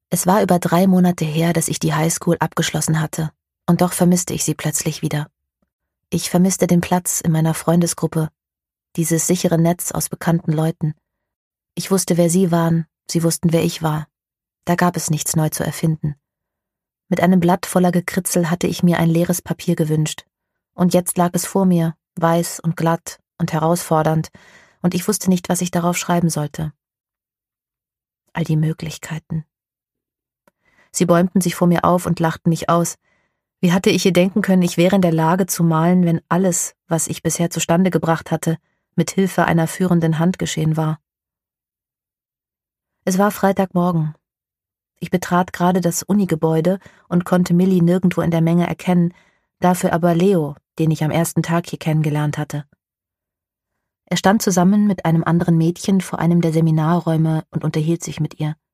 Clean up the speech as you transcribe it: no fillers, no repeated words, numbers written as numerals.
Es war über 3 Monate her, dass ich die Highschool abgeschlossen hatte, und doch vermisste ich sie plötzlich wieder. Ich vermisste den Platz in meiner Freundesgruppe, dieses sichere Netz aus bekannten Leuten. Ich wusste, wer sie waren, sie wussten, wer ich war. Da gab es nichts neu zu erfinden. Mit einem Blatt voller Gekritzel hatte ich mir ein leeres Papier gewünscht. Und jetzt lag es vor mir, weiß und glatt und herausfordernd, und ich wusste nicht, was ich darauf schreiben sollte. All die Möglichkeiten. Sie bäumten sich vor mir auf und lachten mich aus. Wie hatte ich ihr denken können, ich wäre in der Lage zu malen, wenn alles, was ich bisher zustande gebracht hatte, mit Hilfe einer führenden Hand geschehen war? Es war Freitagmorgen. Ich betrat gerade das Unigebäude und konnte Millie nirgendwo in der Menge erkennen, dafür aber Leo, den ich am ersten Tag hier kennengelernt hatte. Er stand zusammen mit einem anderen Mädchen vor einem der Seminarräume und unterhielt sich mit ihr.